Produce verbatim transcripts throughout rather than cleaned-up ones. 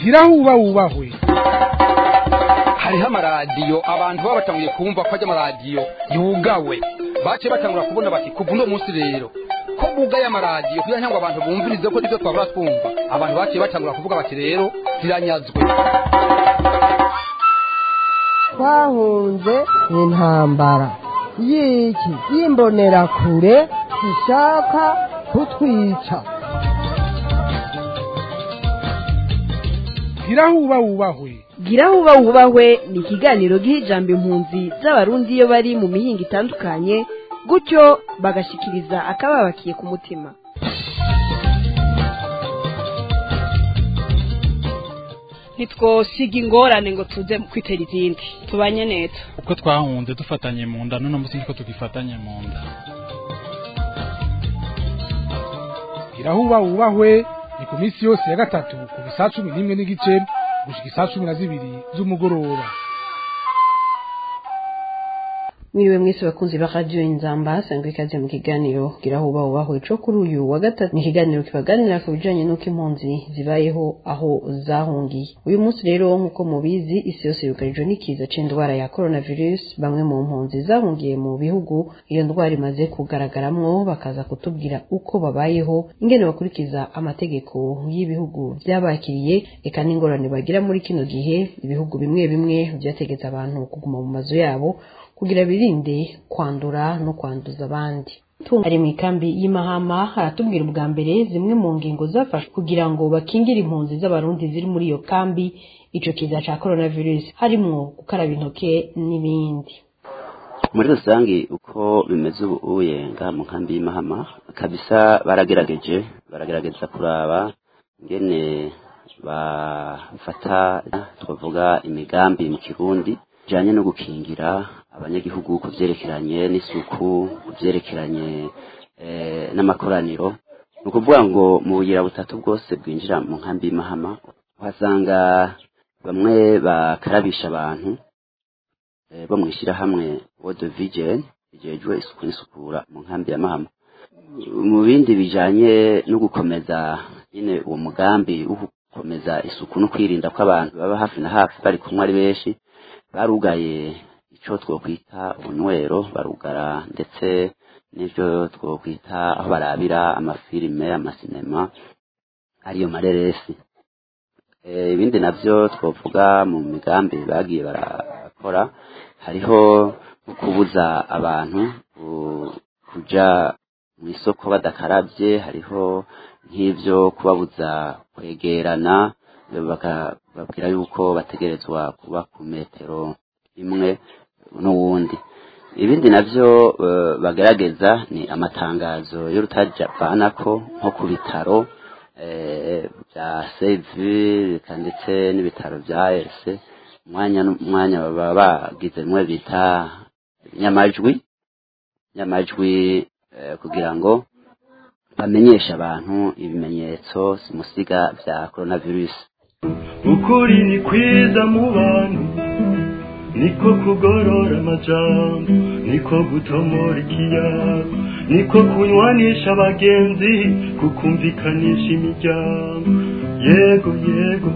gira huba wubahwe. Hariho amaradiyo abantu baba batanguye kumva ko ajya amaradiyo yugawe, bace batangura kubona bati kuva uno munsi rero ko bugaye amaradiyo kugira ngo abantu bumvirize ko nibyo twabura twumva, abantu bace batangura kuvuga bati rero ziranyazwe. Twahunze intambara y'iki yimbonera kure ishaka kutwica. gira huba wubahwe. gira huba wubahwe ni ikiganiro giha ijambo impunzi z'abarundi iyo bari mu mihinga itandukanye, gutyo bagashikiriza akababakiye ku mutima. ntitwosiga ingorane ngo tuze kwitera izindi, tubanye neza. uko twahunze dufatanye mu nda none musi niko tugifatanye mu nda. gira huba wubahwe ni ku minsi yose ya gatatu ku saa cumi n'imwe n'igice gushika saa cumi na zibiri z'umugoroba. Mwiriwe mwese bakunzi ba Radio Inzamba, sangwe ikaze mu kiganiro gira huba wubahwe co kuri uyu wa gatatu. Ni ikiganiro kibaganira ku bijanye n'uko impunzi zibayeho aho zahungiye. Uyu munsi rero nk'uko mubizi, isi yose yugarijwe n'ikiza c'indwara ya coronavirus. Bamwe mu mpunzi zahungiye mu bihugu iyo ndwara imaze kugaragaramwo bakaza kutubwira uko babayeho, ingene bakurikiza amategeko y'ibihugu byabakiriye, eka n'ingorane bagira muri kino gihe. Ibihugu bimwe bimwe byategetse abantu kuguma mu mazu yabo kugira birinde kwandura no kwanduza abandi. Ari mu ikambi y'Imahama haratubwira ubwa mbere zimwe mu ngingo zafashwe kugira ngo bakingire impunzi z'abarundi ziri muri iyo kambi ico kiza ca coronavirus, harimwo gukaraba intoke n'ibindi. Muri rusangi uko bimeze ubuye nga mu kambi y'Imahama kabisa, baragerageje baragerageza kuraba ngene bafata twavuga imigambi mu Kirundi janye no gukingira abanyagihugu ku vyerekeranye n'isuku, ku vyerekeranye eh, n'amakoraniro. Nukuvuga ngo mu bugira butatu bwose bwinjira mu nkambi y'Imahama uhasanga bamwe bakarabisha abantu eh, bo mwishira hamwe World Vision ijejwe isuku n'isukura mu nkambi y'Imahama. Mu bindi bijanye no gukomeza nyine uwo mugambi wo gukomeza isuku no kwirinda ko abantu baba hafi na hafi bari kumwe ari benshi, barugaye ico twokwita ubunywero, barugara ndetse n'ivyo twokwita aho barabira amafilime, amasinema ariyo mareresi. E, ibindi navyo twovuga mu migambi bagiye barakora, hariho kubuza abantu kuja mu isoko badakaravye, hariho nk'ivyo kubabuza kwegerana, bakababwira yuko bategerezwa kuba ku metero imwe n'uwundi. Ibindi navyo uh, bagerageza ni amatangazo y'urutajavanako nko ku bitaro eh, bya Sevi ndetse n'ibitaro bya R C. Mwanya mwanya baba bagize mwe bita nyamajwi nyamajwi eh, kugira ngo bamenyesha abantu ibimenyetso simusiga vya coronavirus. Ukuri ni kwiza mu bantu, niko kugorora amajambo, niko gutomora ikiyago, niko kunywanisha abagenzi, kukumvikanisha imiryango. Yego yego.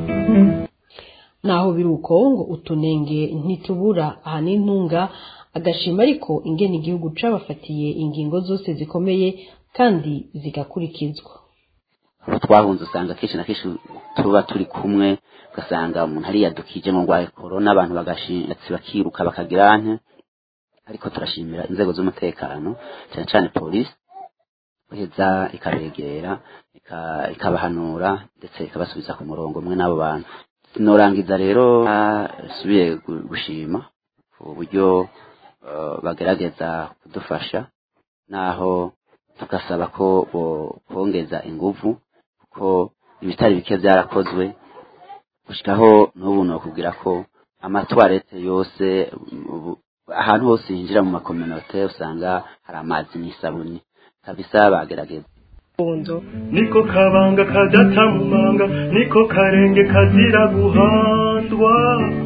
Naho biruko ngo utunenge ntitubura aha n'intunga, agashima ariko ingene igihugu cabafatiye ingingo zose zikomeye kandi zigakurikizwa. Twahunze usanga kenshi na kenshi tuba turi kumwe, ugasanga umuntu ari yadukije ngo ngwaye corona, abantu bagashingatsi bakiruka bakagira nte. Ariko turashimira inzego z'umutekano cyane cyane police uheza ikabegera ikabahanura ndetse ikabasubiza ku murongo umwe n'abo bantu. Norangiza rero subiye gushima uburyo uh, bagerageza kudufasha, naho tukasaba ko bongeza inguvu kuko ibitari bike byarakozwe gushikaho n'ubu no kugira ko amatwarete yose ahantu hose hinjira mu makominote usanga hari amazi n'isabuni kabisa. Bagerageza niko kabanga kadata mu manga, niko karenge kazira guhandwa,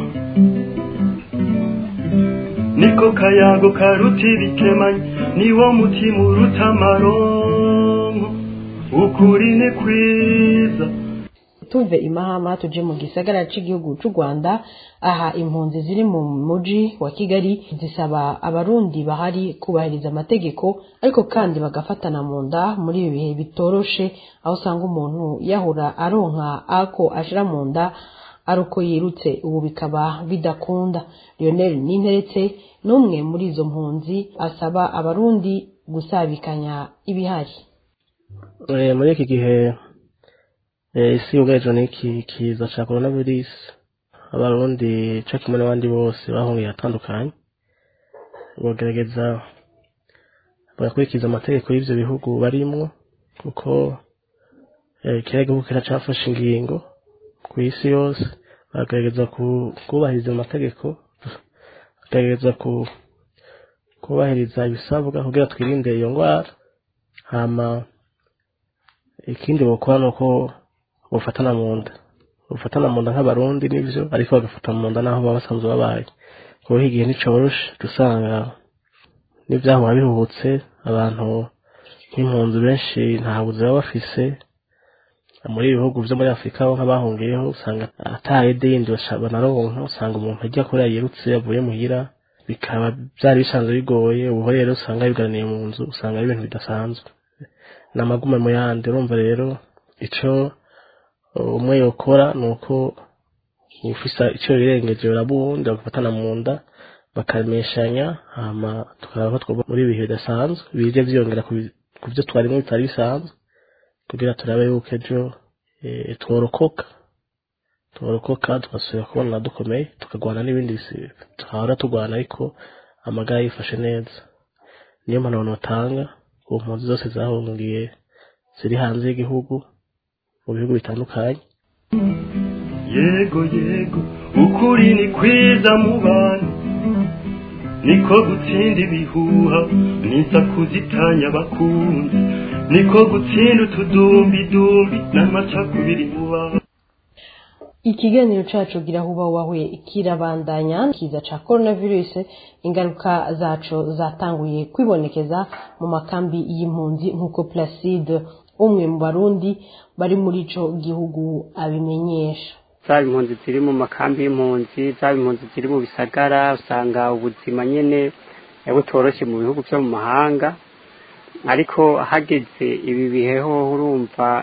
niko kayago karuti bikemanyi, niwo mutima uruta amaronko. Ukuri ni kwiza. tuve imahama tuje mu gisagara c'igihugu c'u Rwanda. Aha impunzi ziri mu muji wa Kigali zisaba abarundi bahari kubahiriza amategeko ariko kandi bagafatana mu nda muri ibi bihe bitoroshe, aho usanga umuntu yahora aronka ako ashira mu nda aruko yirutse, ubu bikaba bidakunda. Lionel Ninteretse n'umwe muri izo mpunzi asaba abarundi gusabikanya ibihari. Eh muri iki gihe eh isi yugarijwe n'iki kiza ca coronavirus, abarundi cyo kimwe n'abandi bose bahungiye atandukanye bogerageza bagakurikiza amategeko y'ivyo bihugu barimwo, kuko eh kiriya gihugu kiracafashe ingingo ku isi yose, bakagerageza kubahiriza amategeko, bakagerageza kubahiriza ibisabwa kugira twirinde iyo ngwara. Hama ikindi bokora nuko bofatana mu nda, bofatana mu nda nk'abarundi n'ivyo, ariko bagafata mu nda naho baba basanzwe babaye, kuko igihe nticoroshe dusanga n'ivyahora biruhutse, abantu nk'impunzi benshi nta buzi baba bafise muri ibihugu vyo muri Afrika nk'abahungiyeho, usanga atahede yindi banaronka, usanga umuntu ajya kuri yirutse avuye muhira, bikaba byari bisanzwe bigoye. Ubu rero usanga bigaraniye mu nzu, usanga ari ibintu bidasanzwe, n'amagume mu yandi. Urumva rero ico umwe yokora nuko ufisa ico birengeje urabundi bagafatana mu nda bakameshanya, hama tukaba twaba muri ibihe bidasanzwe bije vyongera ku byo twarimo bitari bisanzwe, kugira turabe yuko ejo e, tworokoka tworokoka tugasubira kubona dukomeye, tukagwana n'ibindi twahora tugwana ariko amagara yifashe neza. Niyo mpano notanga ku mpunzi zose zahungiye ziri hanze y'igihugu mu bihugu bitandukanye. Yego yego ukuri ni kwiza mu bantu, niko gutsinda ibihuha n'insaku zitanya abakunzi, niko gutsinda utudumbi dumbi n'amacakubiri mu bantu. Ikiganiro cacu gira huba wawe kirabandanya. Kiza ca coronavirus ingaruka zaco zatanguye kwibonekeza mu makambi y'impunzi nkuko Placide umwe mu barundi bari muri ico gihugu abimenyesha. Zaba impunzi ziri mu makambi y'impunzi, zaba impunzi ziri mu bisagara, usanga ubuzima nyene butoroshe mu bihugu vyo mu mahanga, ariko hageze ibi biheho urumva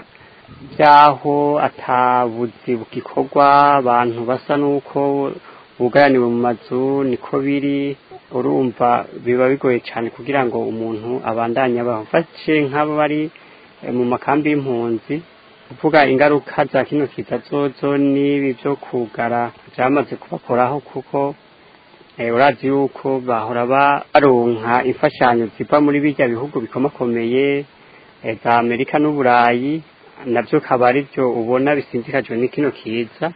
byaho atabuzi bugikorwa, abantu basa nuko bugaraniwe mu mazu, niko biri. Urumva biba bigoye cyane kugira ngo umuntu abandanye abafashe nk'abo bari mu makambi y'impunzi. Kuvuga ingaruka za kino kiza zozo n'ibi byo kugara byamaze kubakoraho, kuko eh urazi yuko bahora baronka imfashanyo ziva muri bijya bihugu bikomakomeye za Amerika n'Uburayi, navyo kabari byo ubona bisindikajwe n'ikino kiza.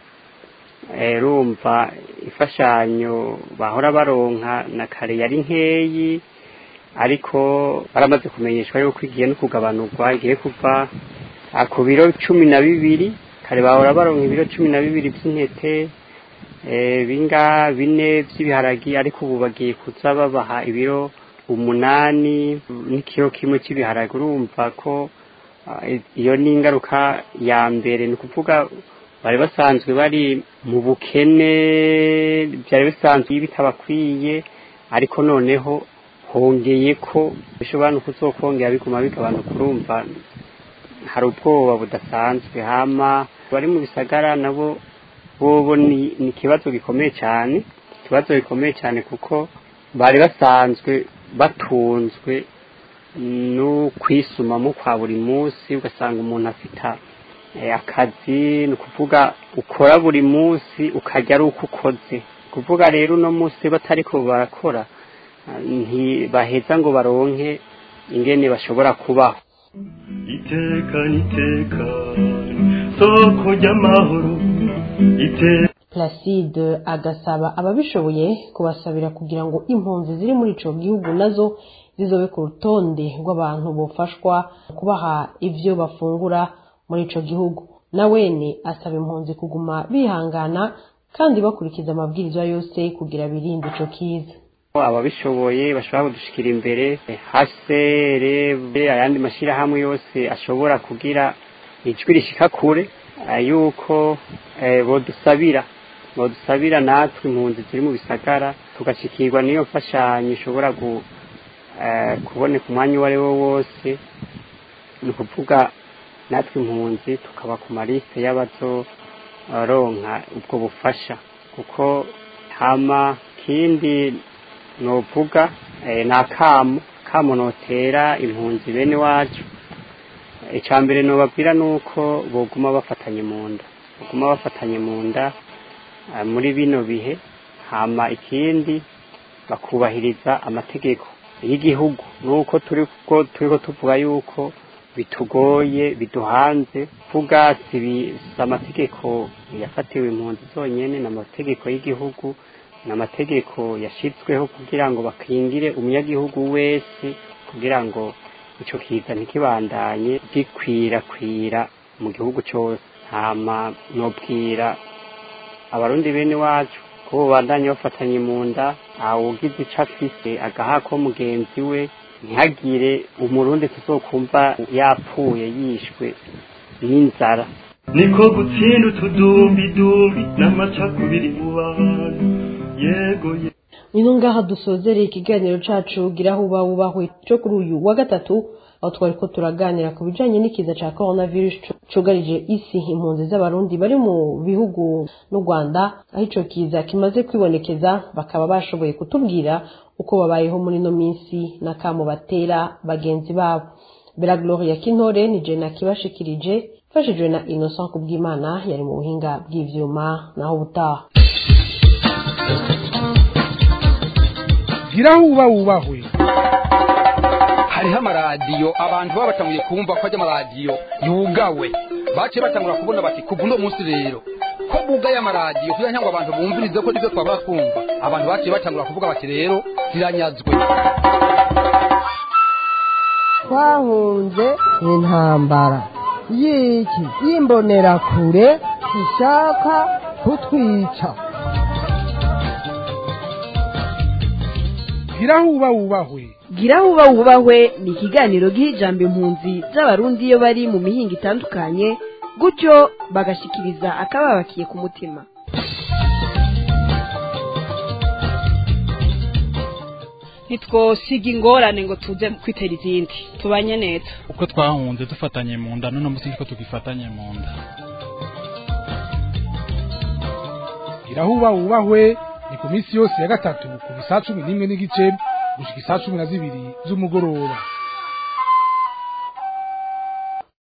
Eh rumva imfashanyo bahora baronka na kare yari nkeyi, ariko baramaze kumenyeshwa yuko igiye no kugabanurwa, igiye kuva ku biro cumi na bibiri. Kare bahora baronka ibiro cumi na bibiri by'intete eh binga bine by'ibiharagi, ariko ubu bagiye kuza babaha ibiro umunani n'ikiro kimwe cy'ibiharagi. Urumva ko iyo ni ingaruka ya mbere, ni kuvuga bari basanzwe bari mu bukene, byari bisanzwe bitabakwiye, ariko noneho hongeye ko bishobora no kuzokongera biguma bigabanuka. Urumva hari ubwoba budasanzwe. Hama bari mu bisagara nabo bobo ni ikibazo gikomeye cyane, ikibazo gikomeye cyane kuko bari basanzwe batunzwe no kwisumamo kwa buri munsi. Ugasanga umuntu afita akazi, ni kuvuga ukora buri munsi ukajya ari uko ukoze. Kuvuga rero no munsi batariko barakora ntibaheza ngo baronke ingene bashobora kubaho. Iteka niteka soko ry'amahoro iteka. Placide agasaba ababishoboye kubasabira kugira ngo impunzi ziri muri ico gihugu nazo zizobe ku rutonde rw'abantu bofashwa kubaha ivyo bafungura muri ico gihugu. Nawene asaba impunzi kuguma bihangana kandi bakurikiza amabwirizwa yose kugira birinde ico kiza. Ababishoboye bashobora kudushikira imbere, hasere ayandi mashira hamwe yose ashobora kugira ijwi rishika kure, eh, yuko eh, bodusabira bodusabira natwe impunzi ziri mu bisagara tugashikirwa niyo mfashanyo ishobora gu eh, kuboneka umwanya uwo ari wo wose ni ukuvuga natwe impunzi tukaba ku maliste y'abazo ronka ubwo bufasha kuko hama kindi novuga eh, nakamu kamo notera impunzi bene wacu icambere no babwira nuko boguma bafatanye munda boguma bafatanye munda uh, muri bino bihe hama ikindi bakubahiriza amategeko y'igihugu nuko turi ko turiko tuvuga yuko bitugoye biduhanze vuga sibi amategeko yafatiwe impunzi zonyene n'amategeko y'igihugu n'amategeko yashitsweho kugira ngo bakingire umunyagihugu wese kugira ngo ico kiza ntikibandanye gikwira kwira mu gihugu cyose hama nobwira abarundi bene wacu ko bandanye bafatanye mu nda awugize ico afise agahako mugenzi we ntihagire umurundi tuzokumva yapfuye yishwe n'inzara niko gutsinda utudumbi dumbi n'amacakubiri mu bantu yego ye Nino ngaha dusozereye ikiganiro cacu giraho uba ubahwe cyo kuri uyu wa gatatu aho twari ko turaganira ku bijanye n'ikiza ca coronavirus cugarije isi impunzi z'abarundi bari mu bihugu n'u Rwanda aho ico kiza kimaze kwibonekeza bakaba bashoboye kutubwira uko babayeho muri no minsi nakamo batera bagenzi babo Bella Gloria Kintore ni je nakibashikirije fashijwe na Innocent Kubwimana yari mu buhinga bw'ivyuma naho butaha giraho uba wubahwe hariho amaradiyo abantu baba batanguye kumva ko ajya amaradiyo yugawe baciye batangura kubona bati kuva uno munsi rero ko bugaye amaradiyo kugira ngo abantu bumvirize ko nibyo twaba twumva abantu baciye batangura kuvuga bati rero ziranyazwe twahunze intambara y'iki y'imbonerakure ishaka kutwica giraho uba wubahwe giraho uba wubahwe ni ikiganiro giha ijambo impunzi z'abarundi iyo bari mu mihinga itandukanye gutyo bagashikiriza akababakiye ku mutima ntitwosiga ingorane ngo tuze kwitera izindi tubanye neza uko twahunze dufatanye mu nda none musi niko tugifatanye mu nda giraho uba wubahwe ni ku minsi yose ya gatatu ku saa cumi n'imwe n'igice gushika isaa cumi na zibiri z'umugoroba